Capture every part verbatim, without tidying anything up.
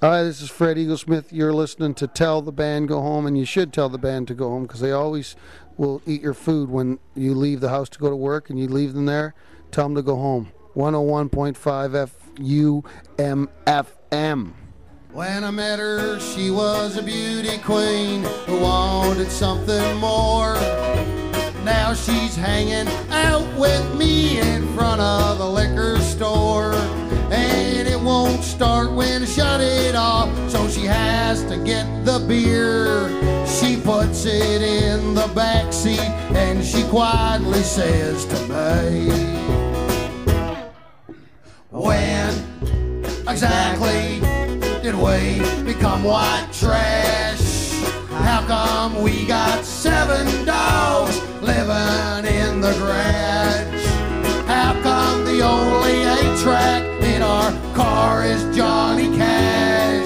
Hi, this is Fred Eaglesmith. You're listening to Tell the Band Go Home, and you should tell the band to go home because they always will eat your food when you leave the house to go to work and you leave them there. Tell them to go home. one oh one point five F U M F M. When I met her, she was a beauty queen who wanted something more. Now she's hanging out with me in front of the liquor store. And it won't start when I shut it off, so she has to get the beer. She puts it in the back seat and she quietly says to me, when exactly did we become white trash? How come we got seven dogs living in the garage? How come the only eight-track in our car is Johnny Cash?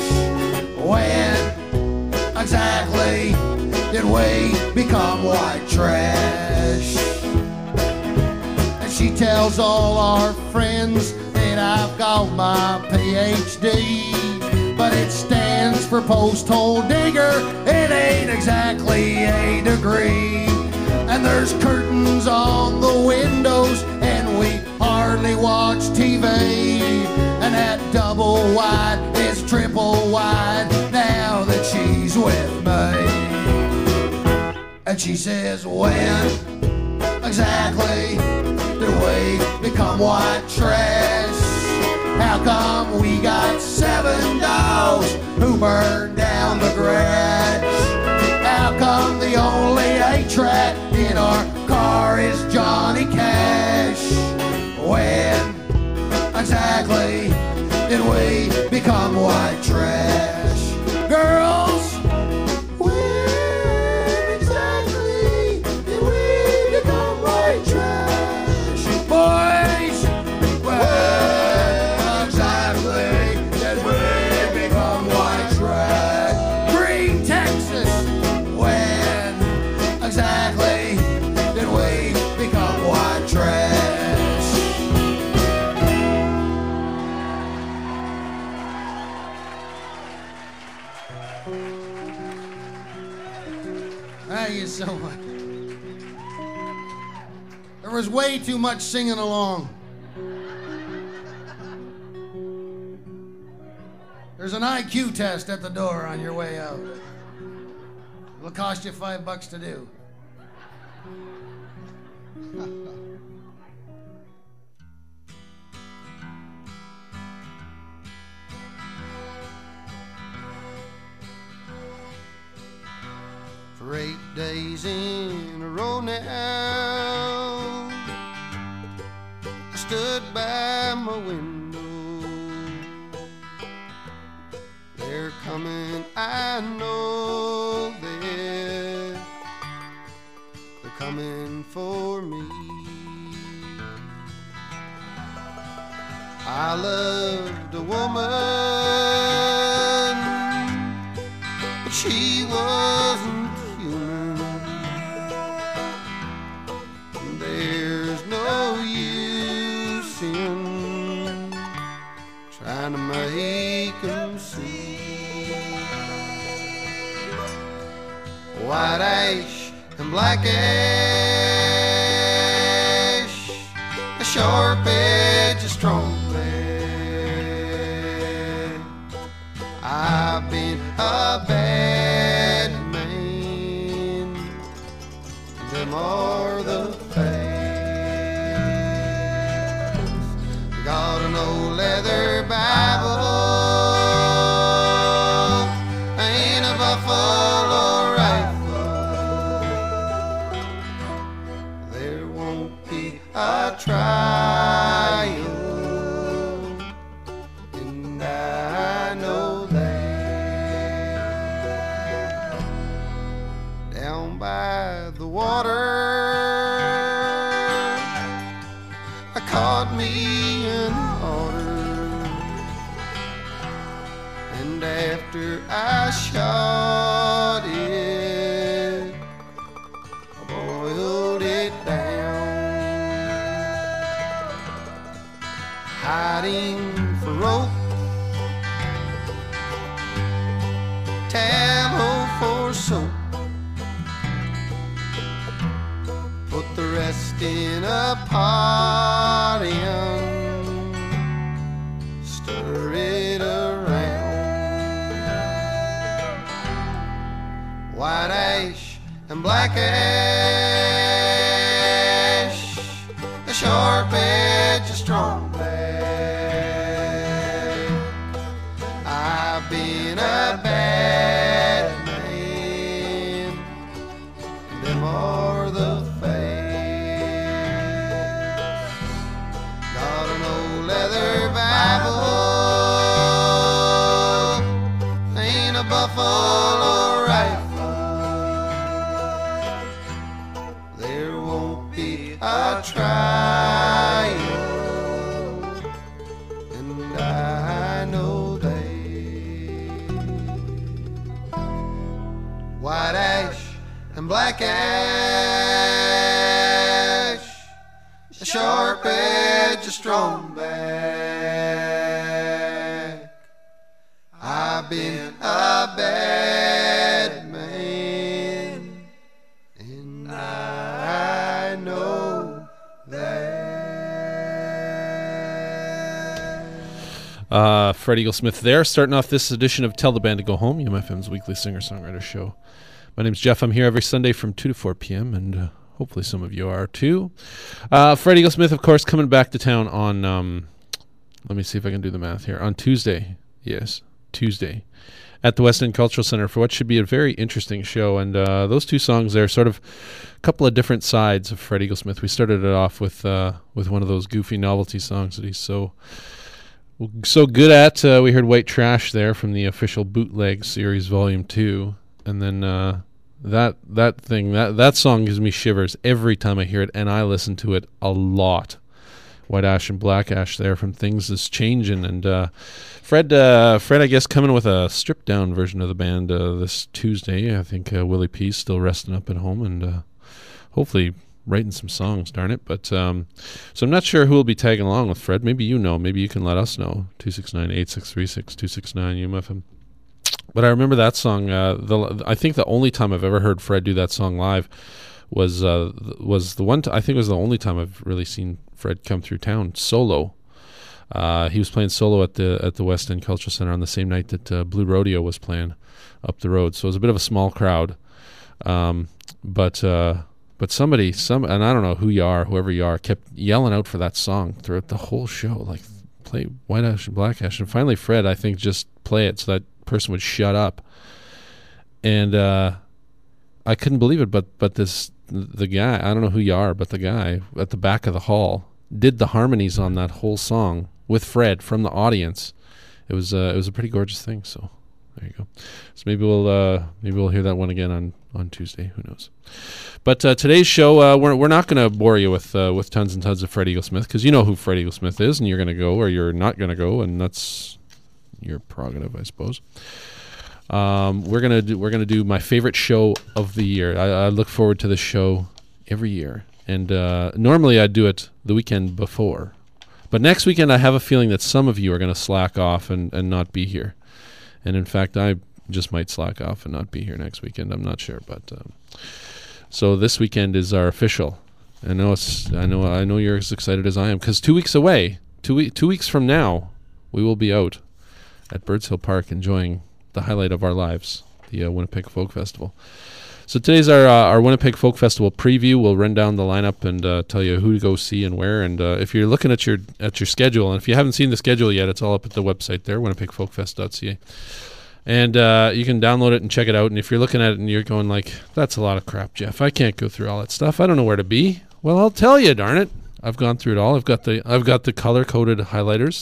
When exactly did we become white trash? And she tells all our friends that I've got my P H D, but it stands for post-hole digger. It ain't exactly a degree. And there's curtains on the windows and we hardly watch T V. And that double wide is triple wide now that she's with me. And she says, when exactly did we become white trash? How come we got seven dogs who burned down the garage? How come the only eight-track in our car is Johnny Cash? When exactly did we become white trash? Girls, when exactly did we become white trash? Boys, when exactly did we become white trash? Green Texas, when exactly did we become white trash? Thank you so much. There was way too much singing along. There's an I Q test at the door on your way out. It'll cost you five bucks to do. For eight days in a row now, I stood by my window. They're coming, I know that they're coming for me. I loved a woman, but she wasn't human. There's no use in trying to make them see. White ash and black ash, a sharp edge, a strong blade. I've been a bad man, them are the facts. Got an old leather Bible, ain't a buffalo rifle. There won't be a trial, and I know that. Down by the water, I caught me an otter, and after I shot it, I boiled it down. Hiding for rope camel for soap. Put the rest in a pot and stir it around. White ash and black ash, the sharp edge, a strong back. I've been a bad man, them are the facts. Got an old leather Bible, ain't a buffalo rifle. There won't be a trial, and I know that. White ash and black ash, a sharp edge, a strong back. I've been a bad man, and I know that. Uh, Fred Eaglesmith there, starting off this edition of Tell the Band to Go Home, U M F M's weekly singer-songwriter show. My name's Jeff. I'm here every Sunday from two to four p.m., and uh, hopefully some of you are too. Uh, Fred Eaglesmith, of course, coming back to town on, um, let me see if I can do the math here, on Tuesday. Yes, Tuesday. At the West End Cultural Center for what should be a very interesting show. And uh, those two songs there are sort of a couple of different sides of Fred Eaglesmith. We started it off with uh, with one of those goofy novelty songs that he's so so good at. Uh, we heard White Trash there from the official Bootleg Series Volume two. And then uh, that that thing, that, that song gives me shivers every time I hear it, and I listen to it a lot. White Ash and Black Ash there from Things Is Changing. And uh, Fred, uh, Fred, I guess, coming with a stripped-down version of the band uh, this Tuesday. I think uh, Willie P's still resting up at home and uh, hopefully writing some songs, darn it. But um, so I'm not sure who will be tagging along with Fred. Maybe you know. Maybe you can let us know. two six nine, eight six three six, two six nine U M F M. But I remember that song. Uh, the I think the only time I've ever heard Fred do that song live was uh, was the one. T- I think it was the only time I've really seen Fred come through town solo. Uh, he was playing solo at the at the West End Cultural Center on the same night that uh, Blue Rodeo was playing up the road. So it was a bit of a small crowd. Um, but uh, but somebody, some, and I don't know who you are, whoever you are, kept yelling out for that song throughout the whole show. Like, play White Ash and Black Ash. And finally, Fred, I think, just play it so that person would shut up. And uh, I couldn't believe it, but but this the guy, I don't know who you are, but the guy at the back of the hall did the harmonies on that whole song with Fred from the audience. It was uh, it was a pretty gorgeous thing. So there you go. So maybe we'll uh, maybe we'll hear that one again on, on Tuesday. Who knows? But uh, today's show, uh, we're we're not going to bore you with uh, with tons and tons of Fred Eaglesmith, because you know who Fred Eaglesmith is, and you're going to go or you're not going to go, and that's your prerogative, I suppose. Um, we're gonna do we're gonna do my favorite show of the year. I, I look forward to this show every year, and uh, normally I do it the weekend before, but next weekend I have a feeling that some of you are gonna slack off and, and not be here, and in fact I just might slack off and not be here next weekend. I'm not sure, but um, so this weekend is our official. I know it's I know I know you're as excited as I am, because two weeks away, two we- two weeks from now, we will be out at Birds Hill Park enjoying the highlight of our lives, the uh, Winnipeg Folk Festival. So today's our uh, our Winnipeg Folk Festival preview. We'll run down the lineup and uh, tell you who to go see and where. And uh, if you're looking at your at your schedule, and if you haven't seen the schedule yet, it's all up at the website there, winnipeg folk fest dot c a. And uh, you can download it and check it out. And if you're looking at it and you're going like, that's a lot of crap, Jeff, I can't go through all that stuff, I don't know where to be. Well, I'll tell you, darn it. I've gone through it all. I've got the I've got the color-coded highlighters.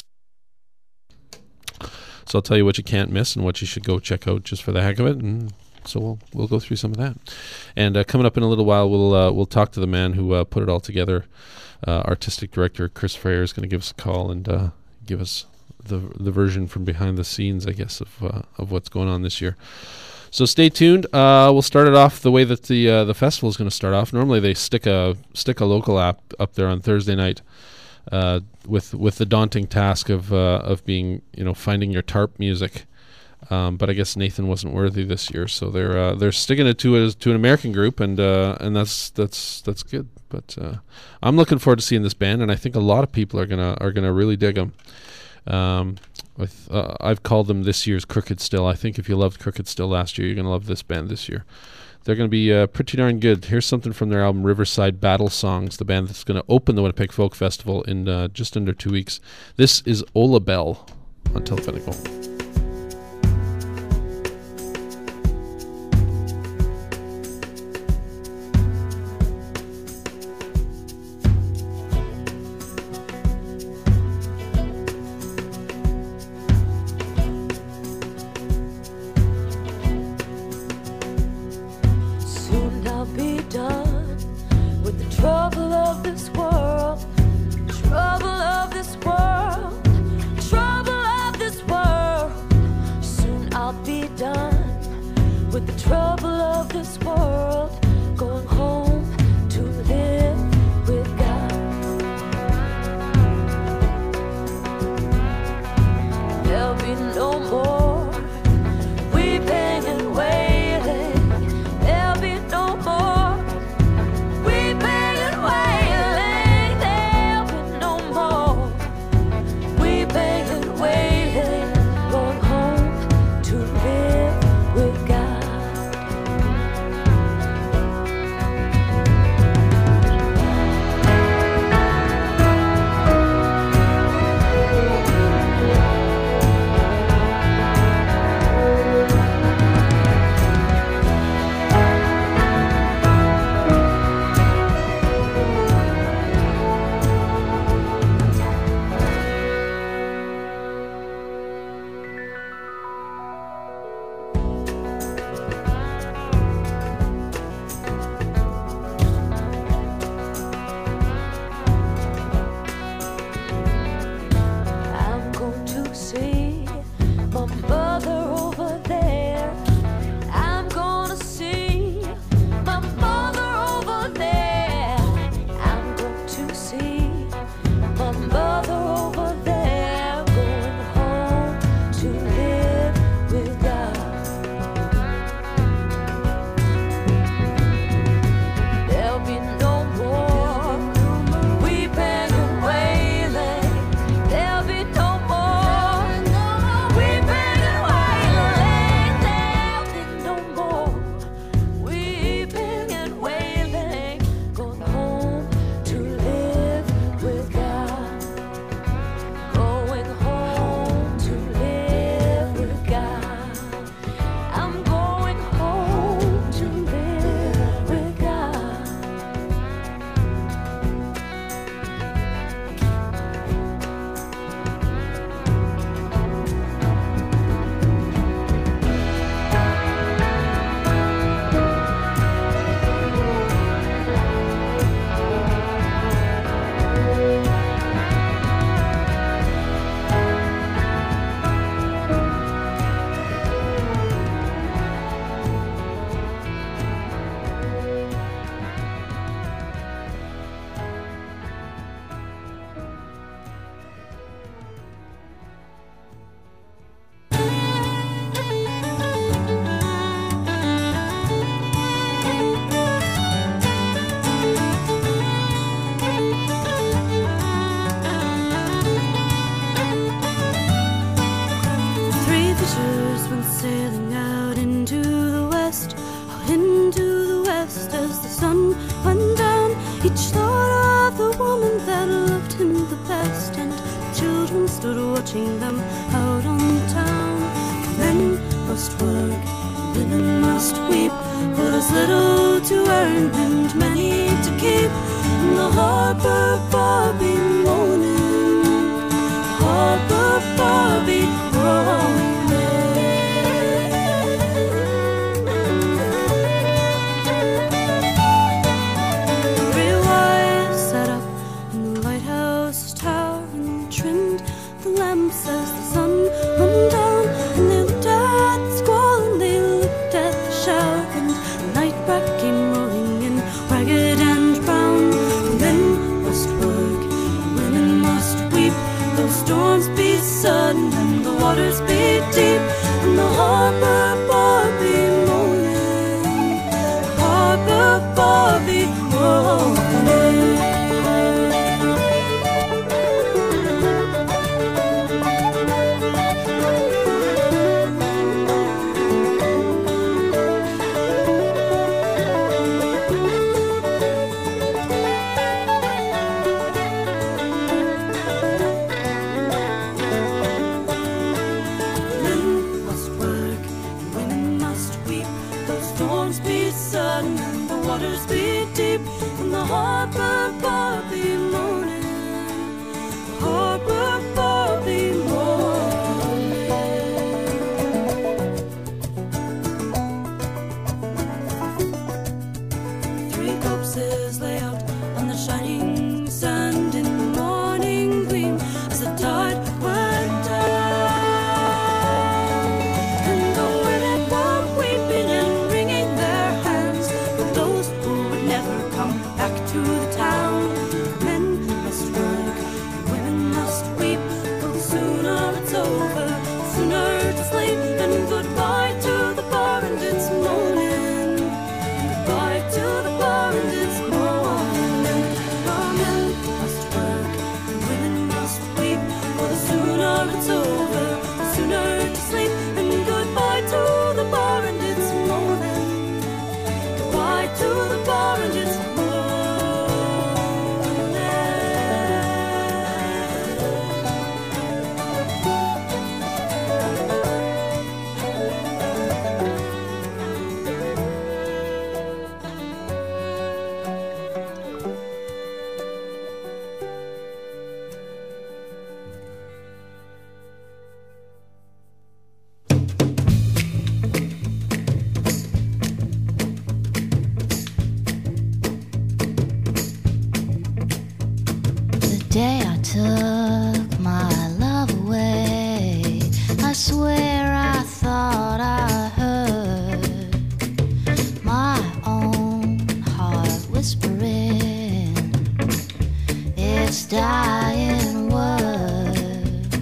So I'll tell you what you can't miss and what you should go check out just for the heck of it. And so we'll we'll go through some of that. And uh, coming up in a little while, we'll uh, we'll talk to the man who uh, put it all together. Uh, artistic director Chris Freyer is going to give us a call and uh, give us the the version from behind the scenes, I guess, of uh, of what's going on this year. So stay tuned. Uh, we'll start it off the way that the uh, the festival is going to start off. Normally they stick a stick a local app up there on Thursday night. Uh, with with the daunting task of uh, of being, you know, finding your tarp music Um, but I guess Nathan wasn't worthy this year, so they're uh, they're sticking it to it to an American group, and uh, and that's that's that's good. But uh, I'm looking forward to seeing this band, and I think a lot of people are gonna are gonna really dig them. Um, with, uh, I've called them this year's Crooked Still. I think if you loved Crooked Still last year, you're gonna love this band this year. They're gonna be uh, pretty darn good. Here's something from their album Riverside Battle Songs, the band that's gonna open the Winnipeg Folk Festival in uh, just under two weeks. This is Ola Bell on Tell the Band to Go Home. watching them out on town. Men must work, women must weep, for there's little to earn and many to keep. In the harbor Bobby moaning, harbor Bobby groaning. Three wives sat up in the lighthouse tower and trimmed the lamps as the sun went down. And they looked at the squall and they looked at the shower, and the night brat came rolling in ragged and brown. The men must work, sudden and the waters be deep, and the harbor bar be moaning, the harbor bar be moaning. Three corpses lay out on the shining sand in the morning gleam as the tide went down, and the women were weeping and wringing their hands for those who would never come back to the town. Men must work and women must weep, for the sooner it's over, the sooner to sleep, and goodbye to the bar and its moaning, goodbye to the bar and its moaning. For men must work and women must weep, for the sooner it's over, the sooner to sleep, and goodbye to the bar and its moaning, goodbye to the bar and its moaning. The day I took my love away, I swear I thought I heard my own heart whispering its dying words.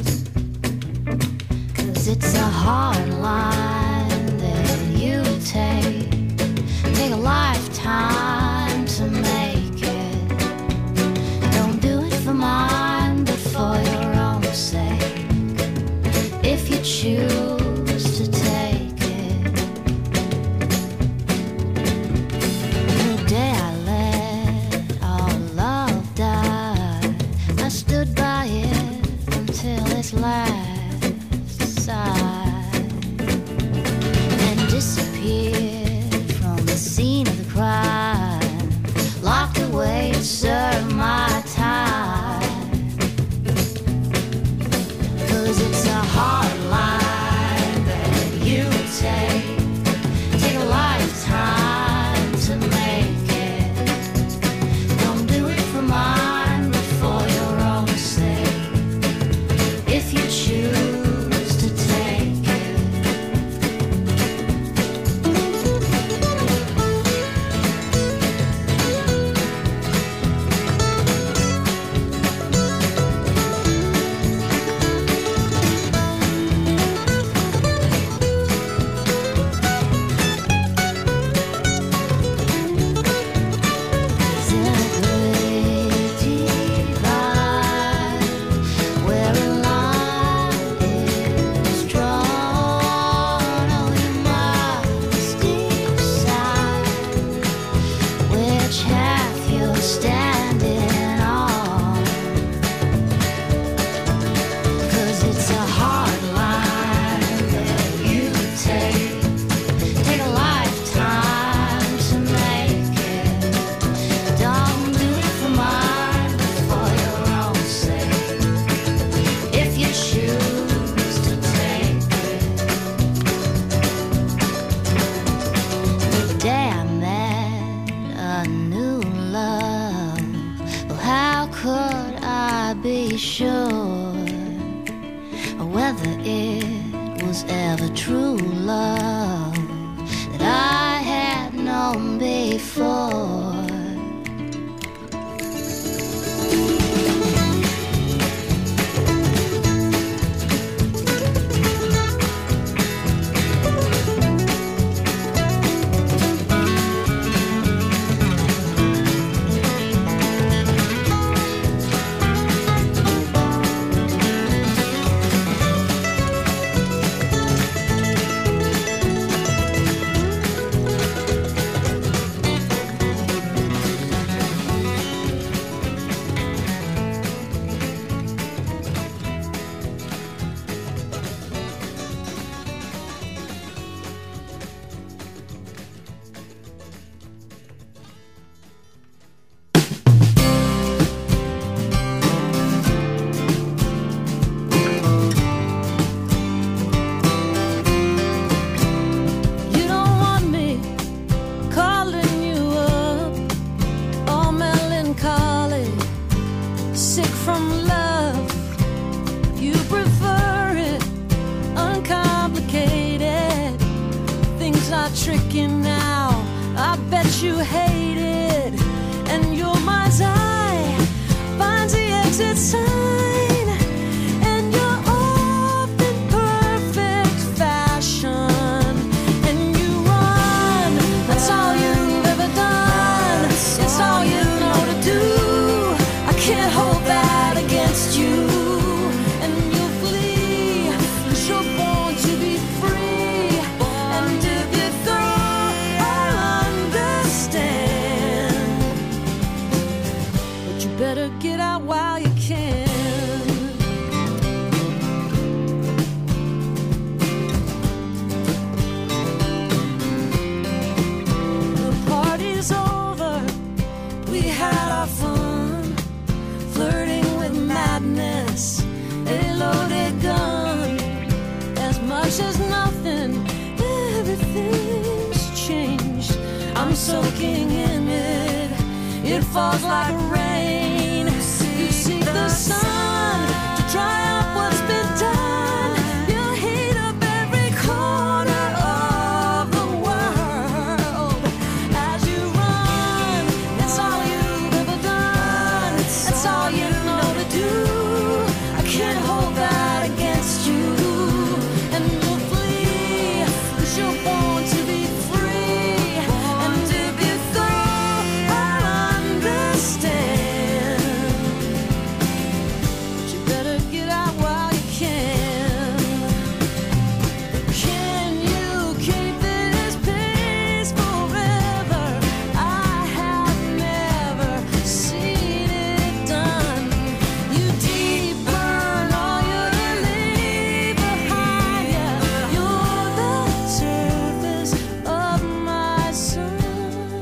'Cause it's a hard line that you take, take a lifetime to make it. Don't do it for mine, but for your own sake. If you choose to take it, the day I let our love die, I stood by it until its last sigh, and disappeared from the scene of the crime, locked away to serve my time. 'Cause it's a hard line that you take, take a lifetime to make it. Don't do it for mine, but for your own sake. If you choose to take it. Be sure whether it was ever true love that I had known before. I trick you now? I bet you hate it. And your mind's eye finds the exit sign. And you're off in perfect fashion. And you run, that's all you've ever done. It's all you know to do. I can't hold that against you. And you'll flee, 'cause you're born to be free. And if you go, I'll understand. But you better get out while you can. The party's over, we had our fun, flirting with madness, a loaded gun. As much as nothing, everything's changed. I'm soaking in it, it falls like rain. You seek the sun to dry up what's been done. You heat up every corner of the world. As you run, that's all you've ever done. That's all you know to do. I can't hold that against you. And you'll flee, 'cause you're born to be free. And if you go, I'll understand. But you better get out while you can. Can you keep this pace forever? I have never seen it done. You deep burn all you leave behind you. You're the surface of my sun.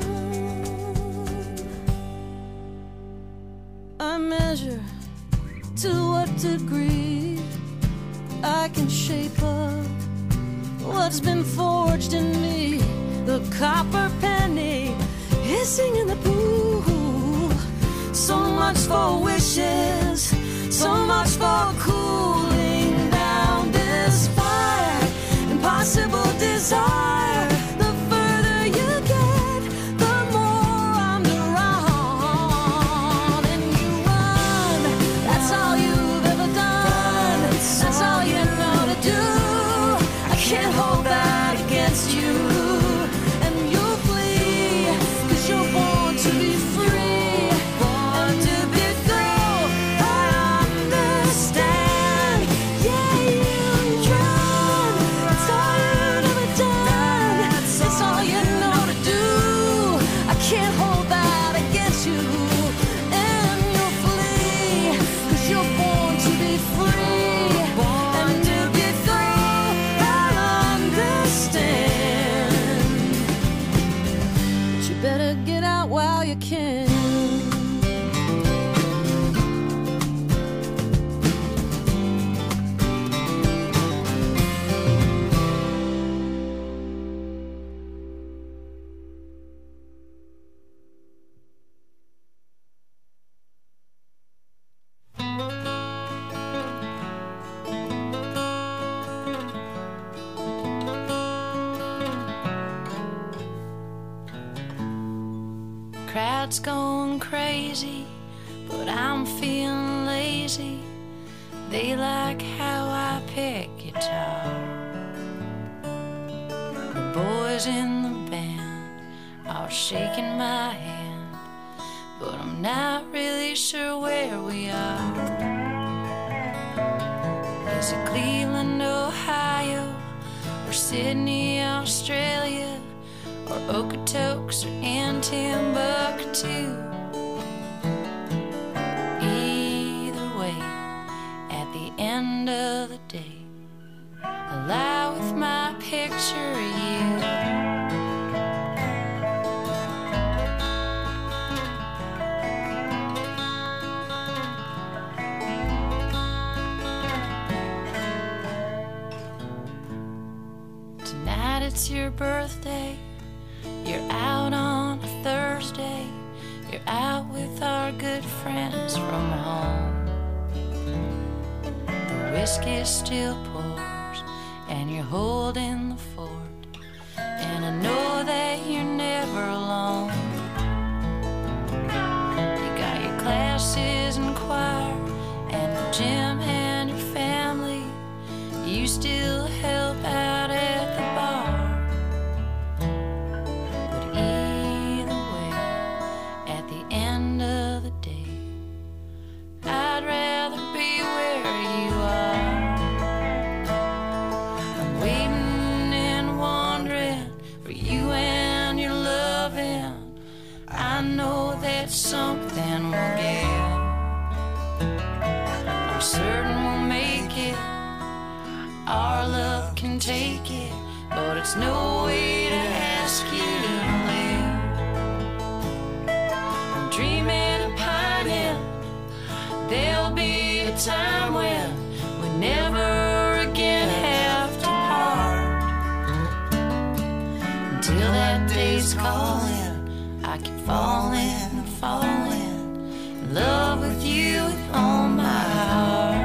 I measure to what degree I can shape up what's been forged in me. The copper penny hissing in the pool. So much for wishes, so much for cooling down this fire. Impossible desire. The further you get, the more I'm drawn. And you run, that's all you've ever done. That's all you know to do. I can't hold that against you. And you'll flee, 'cause you're born to be free. Born to be free. I understand. Yeah, you run. That's all you've ever done. That's all you know to do. I can't hold that against you. And you'll flee, 'cause you're born to be free. And if you go, I'll understand. But you better get out while you can. Crowd's going crazy, but I'm feeling lazy. They like how I pick guitar. The boys in the band are shaking my hand, but I'm not really sure where we are. Is it Cleveland, Ohio, or Sydney, Australia, or Okotoks, or in Timbuktu? Either way, at the end of the day, I lie with my picture of you. Tonight it's your birthday. You're out on a Thursday. You're out with our good friends from home. The whiskey still pours, and you're holding the fort. And I but it's no way to ask you to live. I'm dreaming and pining. There'll be a time when we never again have to part. Until that day's calling, I keep falling and falling in love with you with all my heart.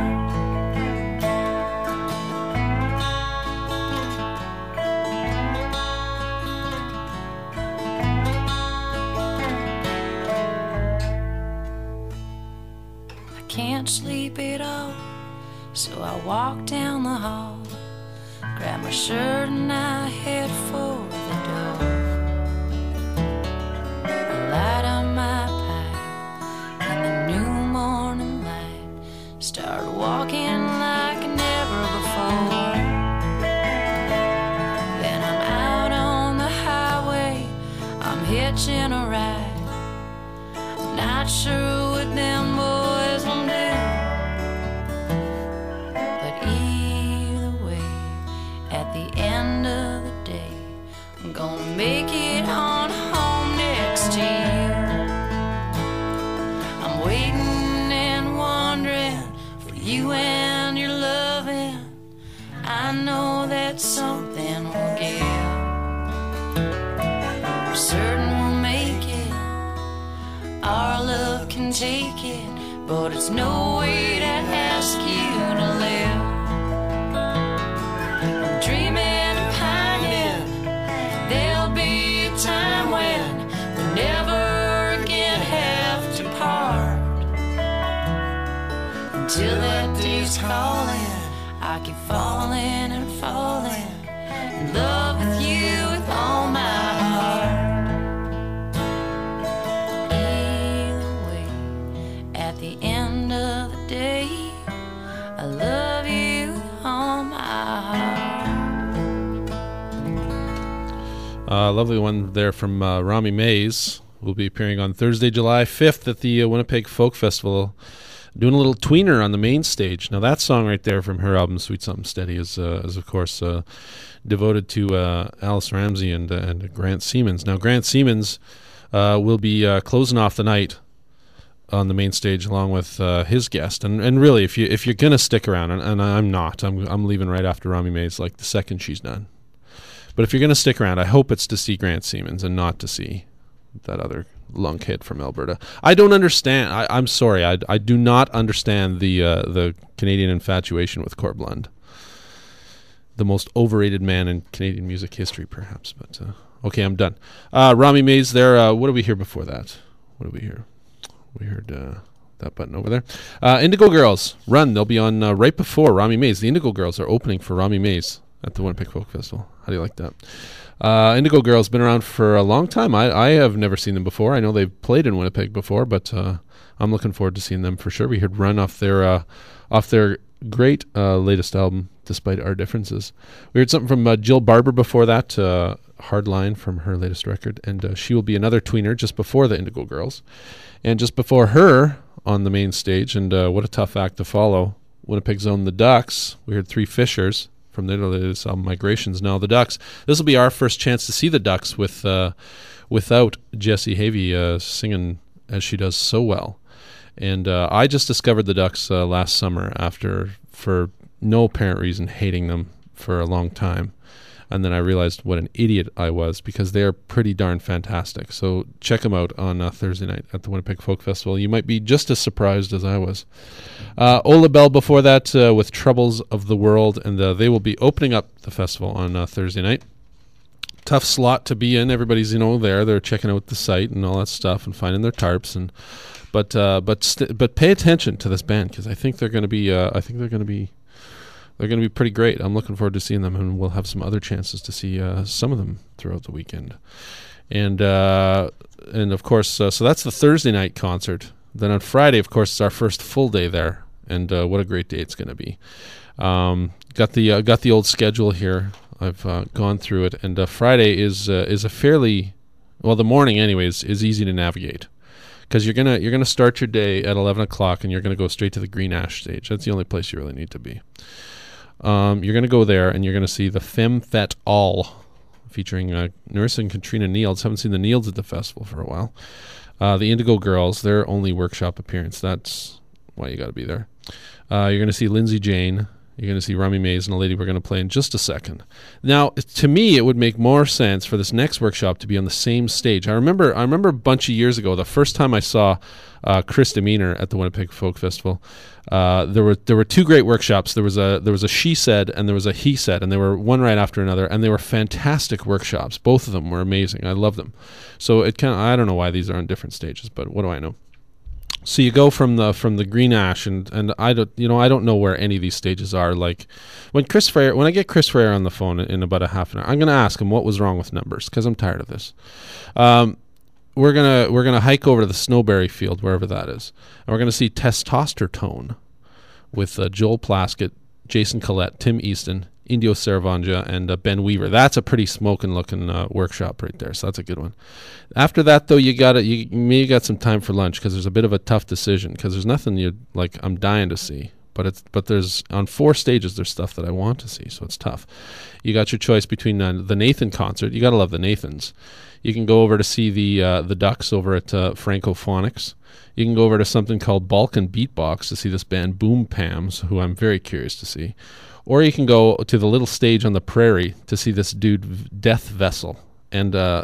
Can't sleep at all, so I walk down the hall, grab my shirt and I head for the door. I light up my pipe in the new morning light, start walking like never before. Then I'm out on the highway, I'm hitching a ride, I'm not sure what them boys will do. End of the day, I'm gonna make it on home next to you. I'm waiting and wondering for you and your loving. I know that something will give. I'm certain we'll make it. Our love can take it, but it's no way to ask you to live. I'm dreaming and pining. There'll be a time when we never again have to part. Until that day's calling, I keep falling and falling in love with you with all my heart. Either way, at the end of the day, I love you with all my heart. Uh, lovely one there from uh, Rami Mays. Will be appearing on Thursday, July fifth at the uh, Winnipeg Folk Festival, doing a little tweener on the main stage. Now that song right there from her album Sweet Something Steady is, uh, is of course, uh, devoted to uh, Alice Ramsey and, uh, and Grant Siemens. Now Grant Siemens uh, will be uh, closing off the night on the main stage along with uh, his guest. And and really, if you if you're gonna stick around, and, and I'm not, I'm I'm leaving right after Rami Mays, like the second she's done. But if you're gonna stick around, I hope it's to see Grant Siemens and not to see that other lunkhead from Alberta. I don't understand. I, I'm sorry. I, I do not understand the uh, the Canadian infatuation with Corb Lund, the most overrated man in Canadian music history, perhaps. But uh, okay, I'm done. Uh, Rami Mays there. Uh, what did we hear before that? What did we hear? We heard uh, that button over there. Uh, Indigo Girls, Run. They'll be on uh, right before Rami Mays. The Indigo Girls are opening for Rami Mays at the Winnipeg Folk Festival. How do you like that? Uh, Indigo Girls been around for a long time. I, I have never seen them before. I know they've played in Winnipeg before, but uh, I'm looking forward to seeing them for sure. We heard Run off their uh, off their great uh, latest album, Despite Our Differences. We heard something from uh, Jill Barber before that, uh, Hardline from her latest record, and uh, she will be another tweener just before the Indigo Girls. And just before her on the main stage, and uh, what a tough act to follow, Winnipeg's own The Ducks. We heard Three Fishers from their latest album, Migrations. Now the Ducks, this will be our first chance to see the Ducks with uh, without Jessie Havey uh, singing as she does so well. And uh, I just discovered the Ducks uh, last summer after, for no apparent reason, hating them for a long time. And then I realized what an idiot I was, because they are pretty darn fantastic. So check them out on uh, Thursday night at the Winnipeg Folk Festival. You might be just as surprised as I was. Uh, Ola Bell before that uh, with Troubles of the World, and uh, they will be opening up the festival on uh, Thursday night. Tough slot to be in. Everybody's, you know, there. They're checking out the site and all that stuff and finding their tarps. And but uh, but st- but pay attention to this band, because I think they're going to be. Uh, I think they're going to be. They're going to be pretty great. I'm looking forward to seeing them, and we'll have some other chances to see uh, some of them throughout the weekend. And uh, and of course, uh, so that's the Thursday night concert. Then on Friday, of course, it's our first full day there, and uh, what a great day it's going to be. Um, got the uh, got the old schedule here. I've uh, gone through it, and uh, Friday is uh, is a fairly well, the morning anyways is easy to navigate, because you're gonna you're gonna start your day at eleven o'clock, and you're gonna go straight to the Green Ash stage. That's the only place you really need to be. Um, you're going to go there and you're going to see the Femme Fatale, featuring uh, Nurse and Katrina Nields. Haven't seen the Nields at the festival for a while. Uh, the Indigo Girls, their only workshop appearance. That's why you got to be there. Uh, you're going to see Lindsay Jane. You're going to see Rummy Mays and a lady we're going to play in just a second. Now, to me, it would make more sense for this next workshop to be on the same stage. I remember I remember a bunch of years ago, the first time I saw uh, Chris Demeanor at the Winnipeg Folk Festival, uh, there were there were two great workshops. There was a there was a She Said and there was a He Said, and they were one right after another, and they were fantastic workshops. Both of them were amazing. I love them. So it kind of, I don't know why these are on different stages, but what do I know? So you go from the from the Green Ash, and, and I don't you know I don't know where any of these stages are. Like when Chris Frere, when I get Chris Frere on the phone in about a half an hour, I'm going to ask him what was wrong with numbers, because I'm tired of this. Um, we're gonna we're gonna hike over to the Snowberry Field, wherever that is, and we're gonna see Testosterone with uh, Joel Plaskett, Jason Collette, Tim Easton, Indio Saravanja, and uh, Ben Weaver. That's a pretty smoking looking uh, workshop right there, so that's a good one. After that, though, you got you maybe got some time for lunch, because there's a bit of a tough decision, because there's nothing you like I'm dying to see, but it's but there's on four stages there's stuff that I want to see, so it's tough. You got your choice between uh, the Nathan concert. You got to love the Nathans. You can go over to see the uh, the Ducks over at uh, Francophonics. You can go over to something called Balkan Beatbox to see this band Boom Pams, who I'm very curious to see. Or you can go to the little stage on the prairie to see this dude, Death Vessel. And uh,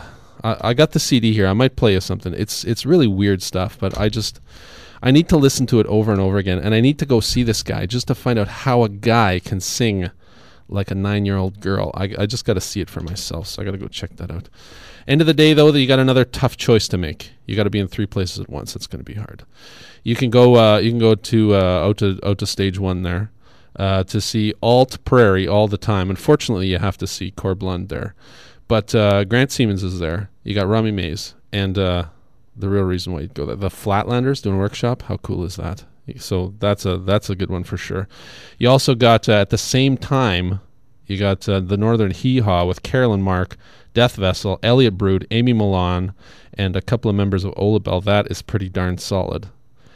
I, I got the C D here. I might play you something. It's it's really weird stuff, but I just, I need to listen to it over and over again. And I need to go see this guy just to find out how a guy can sing like a nine-year-old girl. I, I just got to see it for myself, so I got to go check that out. End of the day, though, you got another tough choice to make. You got to be in three places at once. It's going to be hard. You can go. Uh, you can go to uh, out to out to stage one there. Uh, to see Alt Prairie all the time. Unfortunately, you have to see Corblund there. But uh, Grant Siemens is there. You got Rummy Mays. And uh, the real reason why you'd go there. The Flatlanders doing a workshop. How cool is that? So that's a that's a good one for sure. You also got, uh, at the same time, you got uh, the Northern Hee Haw with Carolyn Mark, Death Vessel, Elliot Brood, Amy Milan, and a couple of members of Olabelle. That is pretty darn solid.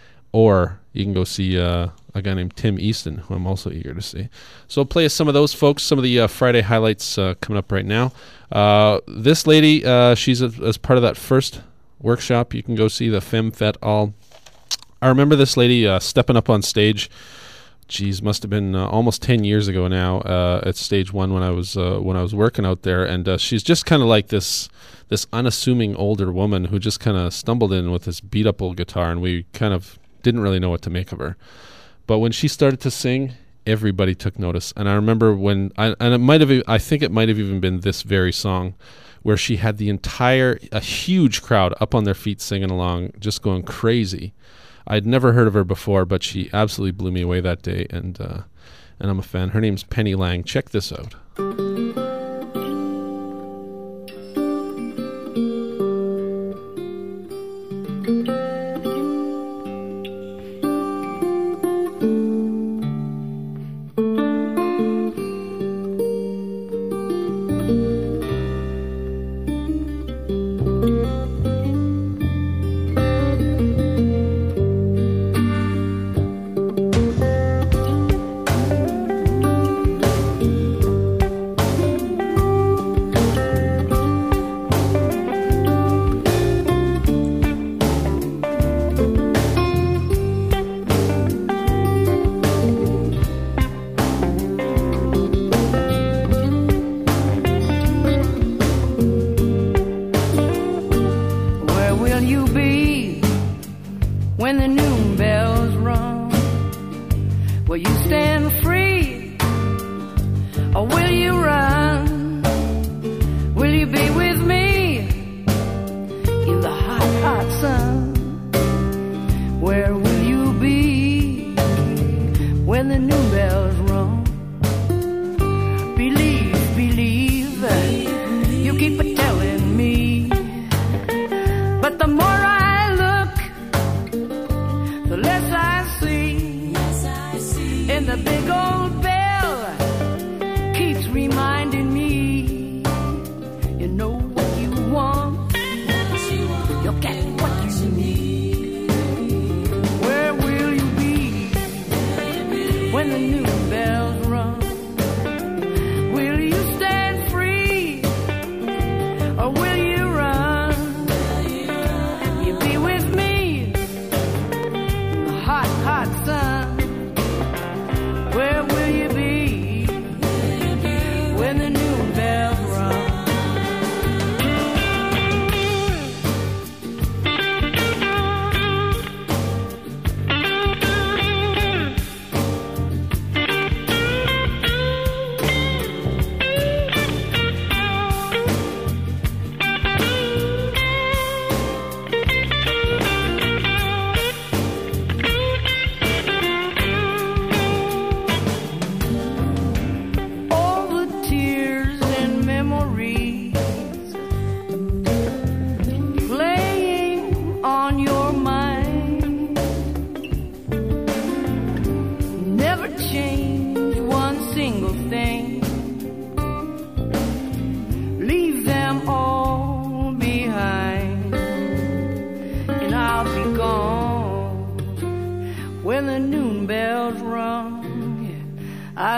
Or you can go see uh, a guy named Tim Easton, who I'm also eager to see. So I'll play some of those folks, some of the uh, Friday highlights uh, coming up right now. Uh, this lady, uh, she's a, as part of that first workshop. You can go see the Femme Fatale. I remember this lady uh, stepping up on stage. Geez, must have been uh, almost ten years ago now uh, at stage one when I was uh, when I was working out there, and uh, she's just kind of like this this unassuming older woman who just kind of stumbled in with this beat up old guitar, and we kind of didn't really know what to make of her. But when she started to sing, everybody took notice. And I remember when, I, and it might have, I think it might have even been this very song, where she had the entire, a huge crowd up on their feet singing along, just going crazy. I'd never heard of her before, but she absolutely blew me away that day, and uh, and I'm a fan. Her name's Penny Lang. Check this out.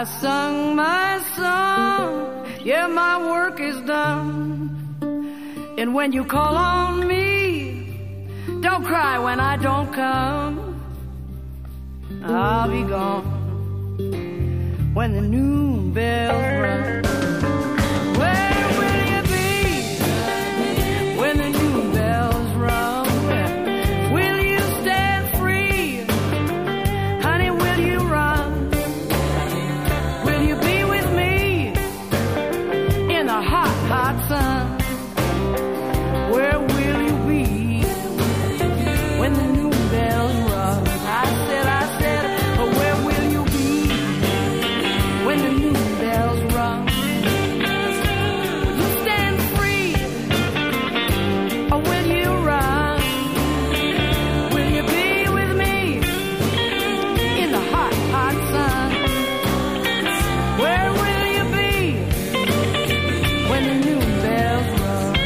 I sung my song, yeah, my work is done. And when you call on me, don't cry when I don't come. I'll be gone when the noon bells run. Where will you be when the noon bells run? Will you stand free? Honey, will you run? Will you be with me in the hot, hot sun? Where will you be when the noon bells run? I said, I said, oh, where will you be when the noon bells run? Will you stand free or will you run? Will you be with me in the hot, hot sun? Where will you be when the noon bells run?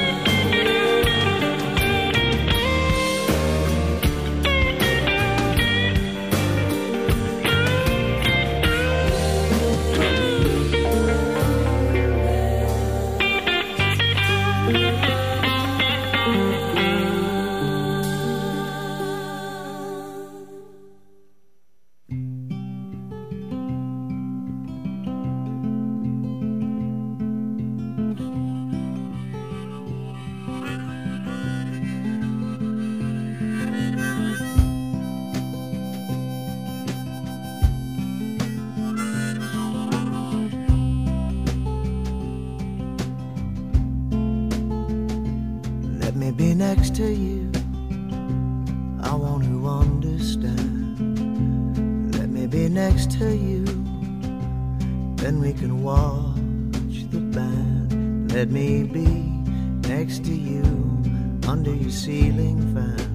Let me be next to you. I want to understand. Let me be next to you. Then we can watch the band. Let me be next to you under your ceiling fan.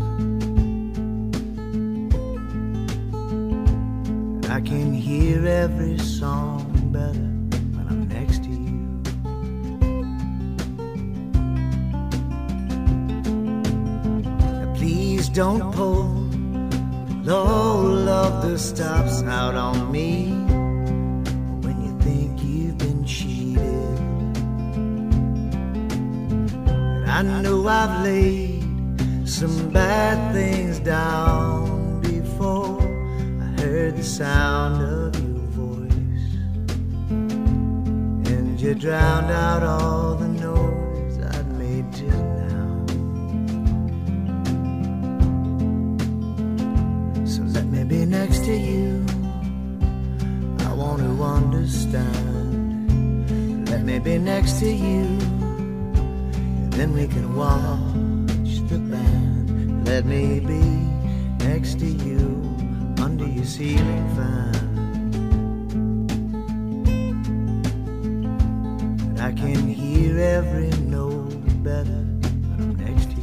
I can hear every song better when I'm next to you. Please don't pull the whole of the stops out on me when you think you've been cheated. I know I've laid some bad things down before. I heard the sound of your voice and you drowned out all the noise I'd made just now. Be next to you. I want to understand. Let me be next to you. Then we can watch the band. Let me be next to you under your ceiling fan. I can hear every note better when I'm next to you.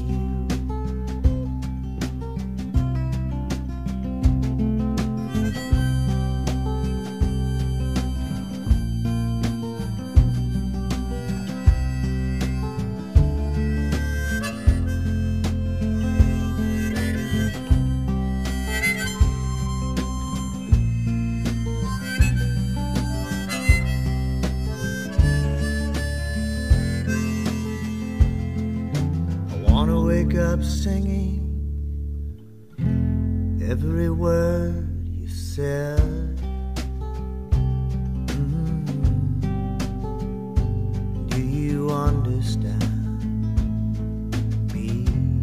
Up singing every word you said. Mm-hmm. Do you understand me?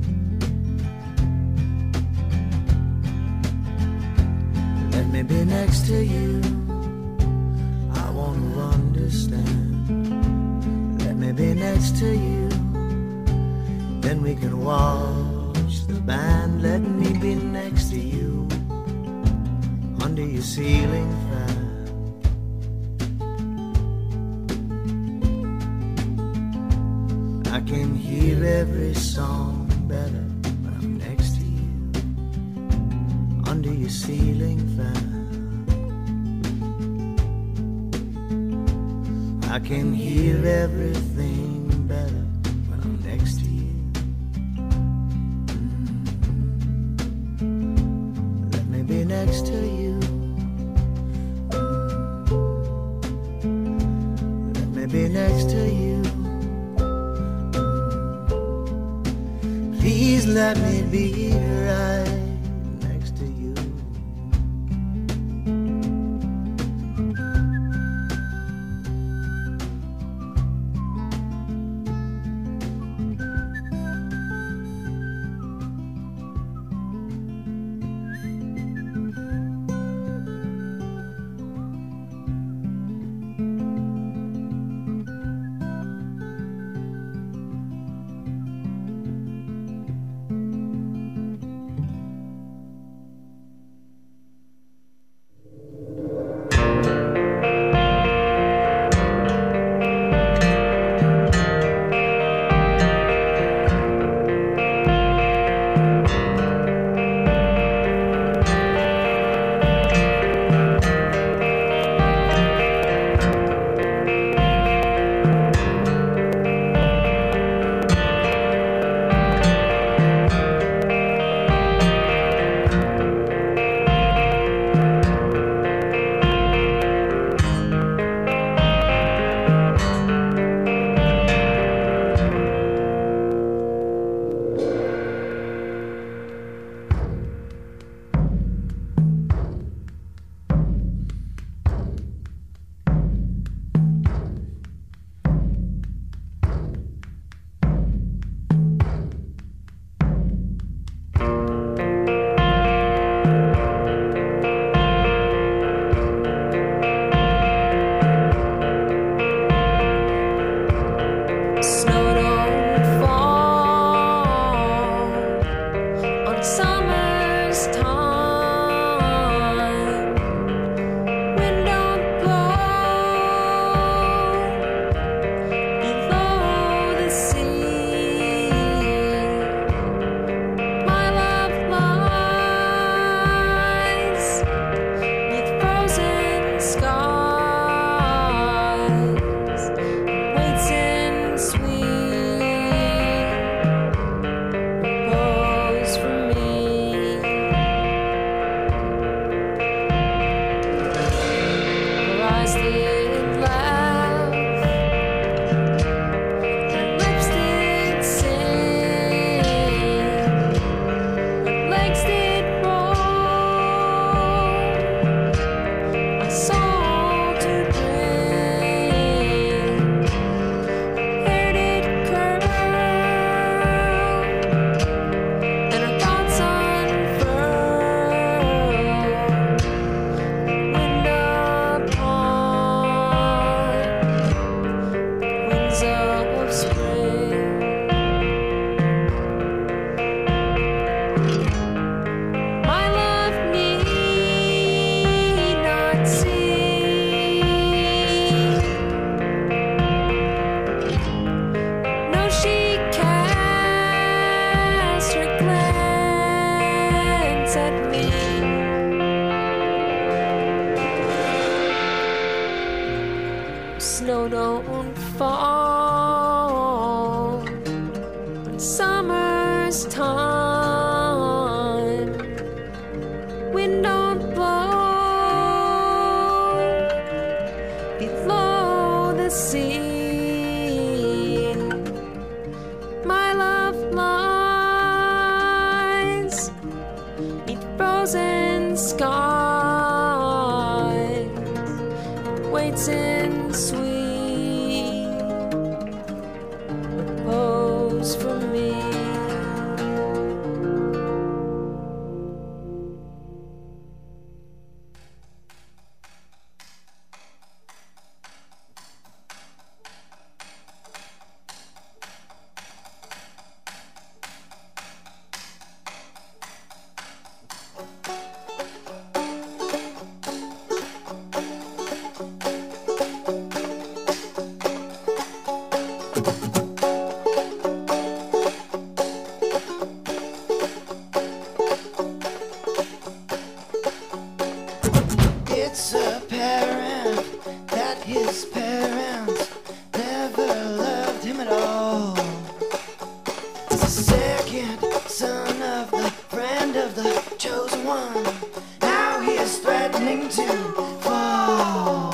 Let me be next to you. I want to understand. Let me be next to you. Then we can watch the band. Let me be next to you under your ceiling fan. I can hear every song better when I'm next to you under your ceiling fan. I can hear everything better when I'm next to you. Next to you. Please let me be right next to you. Snow don't fall when summer's time. Wind don't blow below the sea. My love lies beneath frozen skies, waits in sweet repose for me. It's apparent that his parents never loved him at all. He's the second son of the friend of the chosen one. Now he is threatening to fall.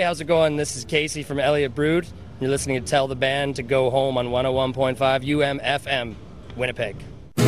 how's it going? This is Casey from Elliott Brood. You're listening to Tell the Band to Go Home on one oh one point five U M F M, Winnipeg.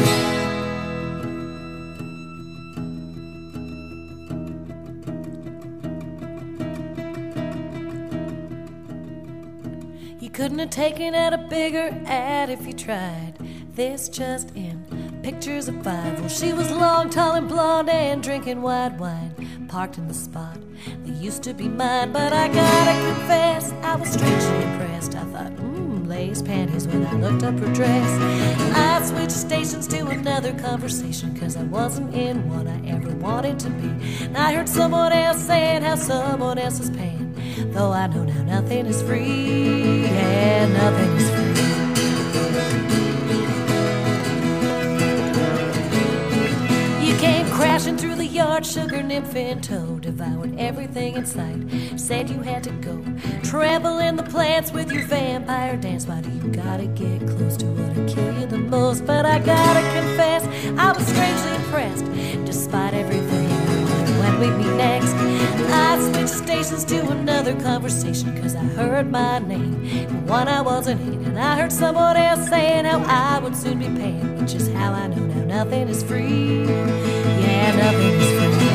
You couldn't have taken out a bigger ad if you tried. This just in. Pictures of five. Well, she was long, tall, and blonde and drinking white wine. Parked in the spot that used to be mine. But I gotta confess, I was strangely impressed. I thought, mmm, lace panties when I looked up her dress. I switched stations to another conversation, cause I wasn't in what I ever wanted to be. And I heard someone else saying how someone else is paying. Though I know now nothing is free. Yeah, nothing is free. Came crashing through the yard, sugar nymph in tow, devoured everything in sight, said you had to go. Trample in the plants with your vampire dance. Why do you gotta get close to what'll kill you the most? But I gotta confess, I was strangely impressed. Despite everything, I wonder when we'd meet next. I switched stations to another conversation, cause I heard my name, and one I wasn't in. And I heard someone else saying how I would soon be paying, which is how I know now nothing is free. Yeah, nothing is free.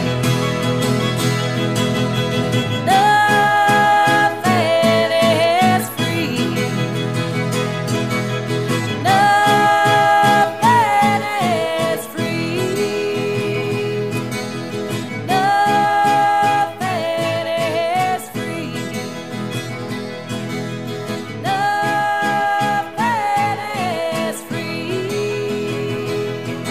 Nothing is free. Nothing is free. Nothing is free. Nothing is free.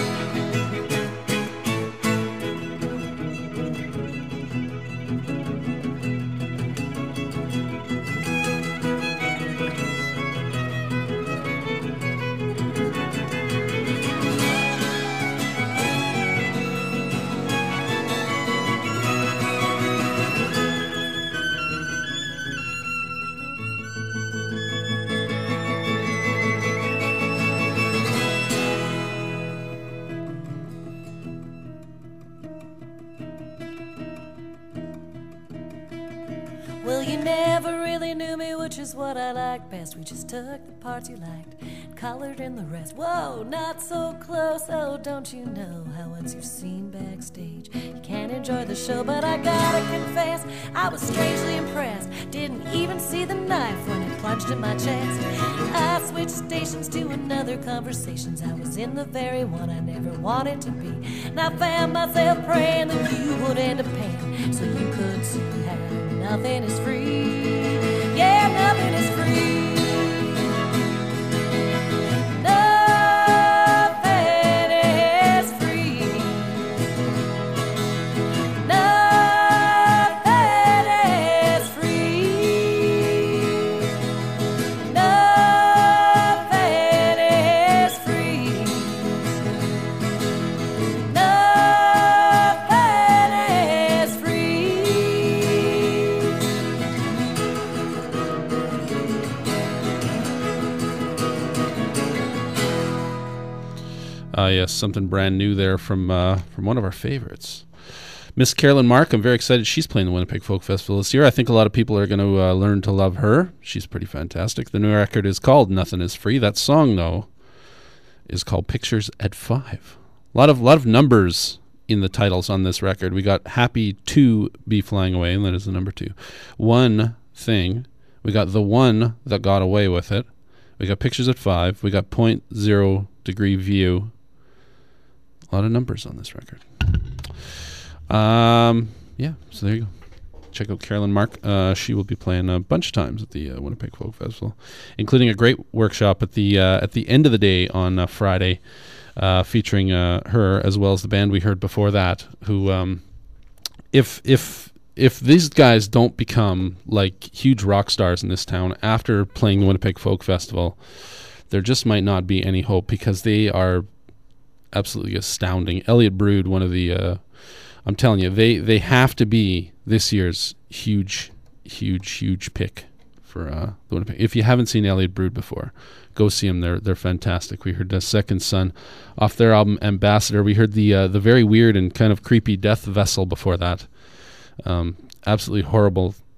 Well, you never really knew me, which is what I liked best. We just took the parts you liked, colored in the rest. Whoa, not so close. Oh, don't you know how once you've seen backstage, you can't enjoy the show? But I gotta confess, I was strangely impressed. Didn't even see the knife when it plunged in my chest. I switched stations to another conversations. I was in the very one I never wanted to be. And I found myself praying that you would end up paying, so you could see how nothing is free. Yeah, nothing is free. Nothing is free. Nothing is free. Nothing is free. Nothing is free. Ah, yes, something brand new there from uh, from one of our favorites, Miss Carolyn Mark. I'm very excited. She's playing the Winnipeg Folk Festival this year. I think a lot of people are going to uh, learn to love her. She's pretty fantastic. The new record is called Nothing Is Free. That song, though, is called Pictures at Five. A lot of lot of numbers in the titles on this record. We got Happy to Be Flying Away, and that is the number two. One Thing. We got The One That Got Away With It. We got Pictures at Five. We got Point Zero Degree View. A lot of numbers on this record. Um, yeah, so there you go. Check out Carolyn Mark. Uh, she will be playing a bunch of times at the uh, Winnipeg Folk Festival, including a great workshop at the uh, at the end of the day on uh, Friday, uh, featuring uh, her as well as the band we heard before that. Who, um, if if if these guys don't become like huge rock stars in this town after playing the Winnipeg Folk Festival, there just might not be any hope, because they are absolutely astounding. Elliott Brood, one of the, uh, I'm telling you, they, they have to be this year's huge, huge, huge pick for uh, the Winnipeg. If you haven't seen Elliott Brood before, go see them. They're they're fantastic. We heard the Second Son off their album Ambassador. We heard the uh, the very weird and kind of creepy Death Vessel before that. Um, absolutely horrible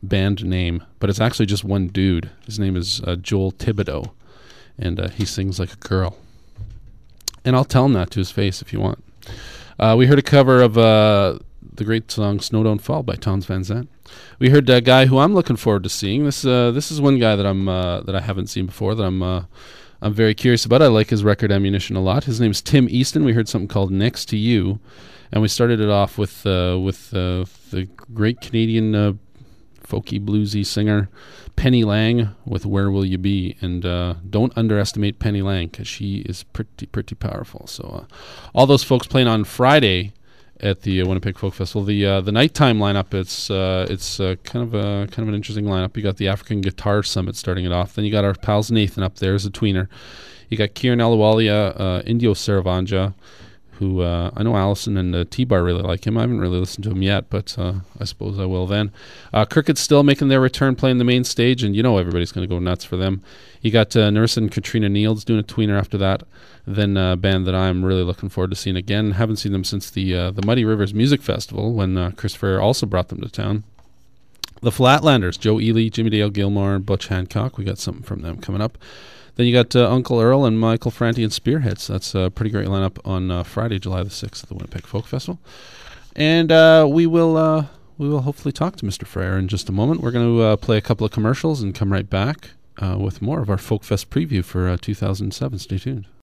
band name, but it's actually just one dude. His name is uh, Joel Thibodeau, and uh, he sings like a girl. And I'll tell him that to his face if you want. Uh, we heard a cover of uh, the great song "Snow Don't Fall" by Townes Van Zandt. We heard a guy who I'm looking forward to seeing. This uh, this is one guy that I'm uh, that I haven't seen before, that I'm uh, I'm very curious about. I like his record Ammunition a lot. His name's Tim Easton. We heard something called "Next to You," and we started it off with uh, with uh, the great Canadian uh, folky bluesy singer Penny Lang with "Where Will You Be?" And uh, don't underestimate Penny Lang, because she is pretty pretty powerful. So uh, all those folks playing on Friday at the uh, Winnipeg Folk Festival. The uh, the nighttime lineup, it's uh, it's uh, kind of a kind of an interesting lineup. You got the African Guitar Summit starting it off. Then you got our pals Nathan up there as a tweener. You got Kieran Alawalia, uh, Indio Saravanja, who uh, I know Allison and uh, T-Bar really like him. I haven't really listened to him yet, but uh, I suppose I will then. Uh, Crooked's still making their return, playing the main stage, and you know everybody's going to go nuts for them. You got uh, Nurse and Katrina Niels doing a tweener after that. Then a band that I'm really looking forward to seeing again. Haven't seen them since the uh, the Muddy Rivers Music Festival, when uh, Chris Ferrer also brought them to town. The Flatlanders, Joe Ely, Jimmy Dale Gilmore, Butch Hancock. We got something from them coming up. Then you got uh, Uncle Earl and Michael Franti and Spearheads. That's a pretty great lineup on uh, Friday, July the sixth at the Winnipeg Folk Festival. And uh, we will uh, we will hopefully talk to Mister Frere in just a moment. We're going to uh, play a couple of commercials and come right back uh, with more of our Folk Fest preview for uh, two thousand seven. Stay tuned.